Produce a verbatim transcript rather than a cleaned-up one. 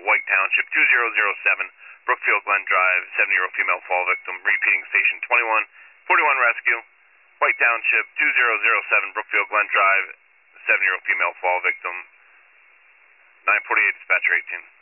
White Township, two zero zero seven, Brookfield Glen Drive, seven-year-old female fall victim. Repeating, station twenty-one forty-one rescue, White Township, two zero zero seven, Brookfield Glen Drive, seven-year-old female fall victim. nine forty-eight, dispatcher eighteen.